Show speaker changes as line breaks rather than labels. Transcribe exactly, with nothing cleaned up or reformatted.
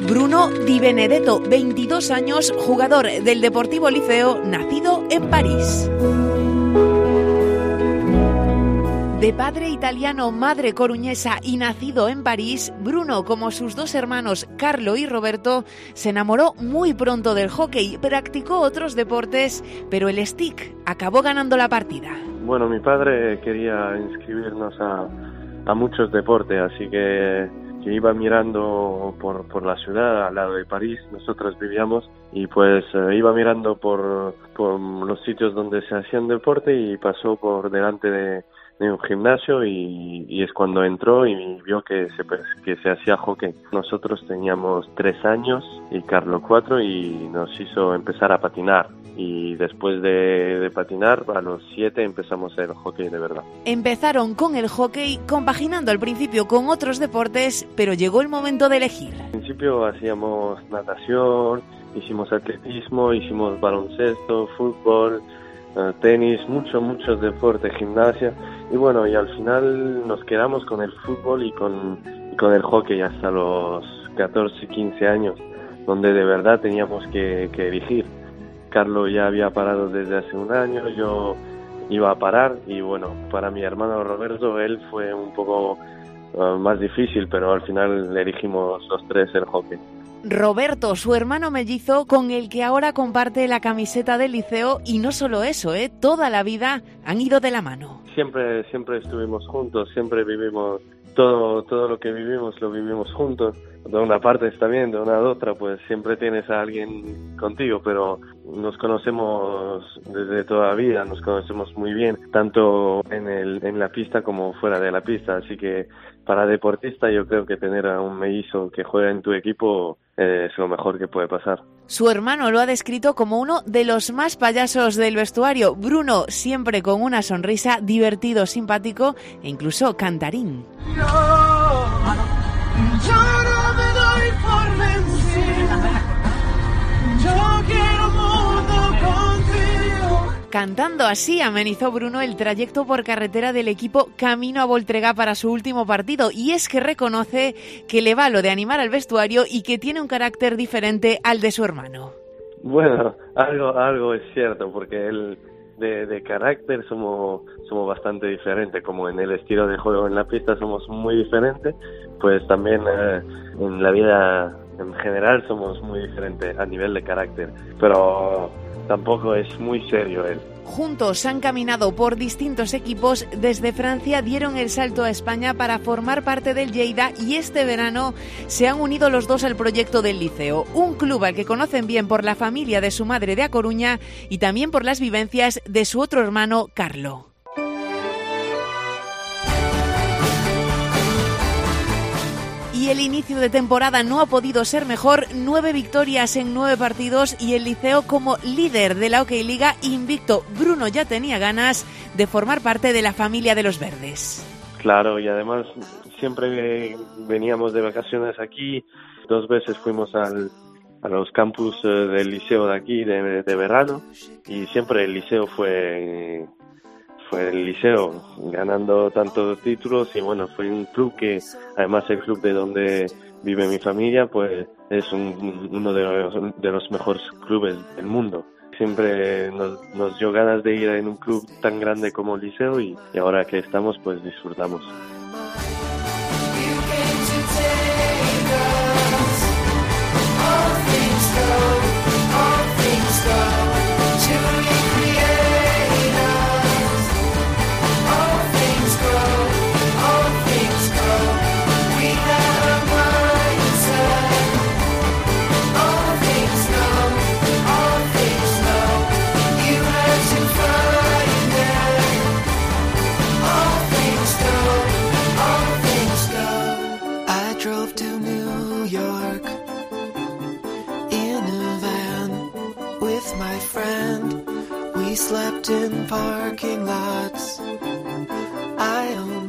Bruno Di Benedetto, veintidós años, jugador del Deportivo Liceo, nacido en París. De padre italiano, madre coruñesa y nacido en París, Bruno, como sus dos hermanos Carlo y Roberto, se enamoró muy pronto del hockey, practicó otros deportes, pero el stick acabó ganando la partida.
Bueno, mi padre quería inscribirnos a, a muchos deportes, así que, que iba mirando por, por la ciudad, al lado de París, nosotros vivíamos, y pues eh, iba mirando por, por los sitios donde se hacían deporte y pasó por delante de de un gimnasio y, y es cuando entró y vio que se, que se hacía hockey. Nosotros teníamos tres años y Carlos cuatro y nos hizo empezar a patinar. Y después de, de patinar, a los siete empezamos el hockey de verdad.
Empezaron con el hockey, compaginando al principio con otros deportes, pero llegó el momento de elegir.
Al principio hacíamos natación, hicimos atletismo, hicimos baloncesto, fútbol, uh, tenis, muchos, muchos deportes, gimnasia. Y bueno, y al final nos quedamos con el fútbol y con, y con el hockey hasta los catorce, quince años, donde de verdad teníamos que, que elegir. Carlos ya había parado desde hace un año, yo iba a parar y bueno, para mi hermano Roberto, él fue un poco uh, más difícil, pero al final elegimos los tres el hockey.
Roberto, su hermano mellizo, con el que ahora comparte la camiseta del liceo, y no solo eso, ¿eh? Toda la vida han ido de la mano.
Siempre, siempre estuvimos juntos, siempre vivimos, todo, todo lo que vivimos lo vivimos juntos. De una parte está bien, de una a otra, pues siempre tienes a alguien contigo, pero nos conocemos desde toda la vida, nos conocemos muy bien, tanto en el, en la pista como fuera de la pista, así que para deportista yo creo que tener a un mellizo que juega en tu equipo eh, es lo mejor que puede pasar.
Su hermano lo ha descrito como uno de los más payasos del vestuario. Bruno, siempre con una sonrisa, divertido, simpático e incluso cantarín.
Yo, yo no me doy por vencida. Yo quiero mundo contigo.
Cantando así amenizó Bruno el trayecto por carretera del equipo camino a Voltregá para su último partido, y es que reconoce que le va lo de animar al vestuario y que tiene un carácter diferente al de su hermano.
Bueno, algo algo es cierto, porque él de, de carácter somos somos bastante diferentes, como en el estilo de juego en la pista somos muy diferentes, pues también eh, en la vida en general somos muy diferentes a nivel de carácter, pero tampoco es muy serio él.
Juntos han caminado por distintos equipos. Desde Francia dieron el salto a España para formar parte del Lleida, y este verano se han unido los dos al proyecto del Liceo, un club al que conocen bien por la familia de su madre de A Coruña y también por las vivencias de su otro hermano, Carlo. Y el inicio de temporada no ha podido ser mejor. Nueve victorias en nueve partidos y el Liceo como líder de la Hockey Liga invicto. Bruno ya tenía ganas de formar parte de la familia de los verdes.
Claro, y además siempre veníamos de vacaciones aquí. Dos veces fuimos al, a los campus del Liceo de aquí de, de verano, y siempre el Liceo fue... fue el Liceo ganando tantos títulos, y bueno, fue un club que además el club de donde vive mi familia pues es un, uno de los, de los mejores clubes del mundo. Siempre nos, nos dio ganas de ir en un club tan grande como el Liceo, y, y ahora que estamos pues disfrutamos.
Slept in parking lots. I own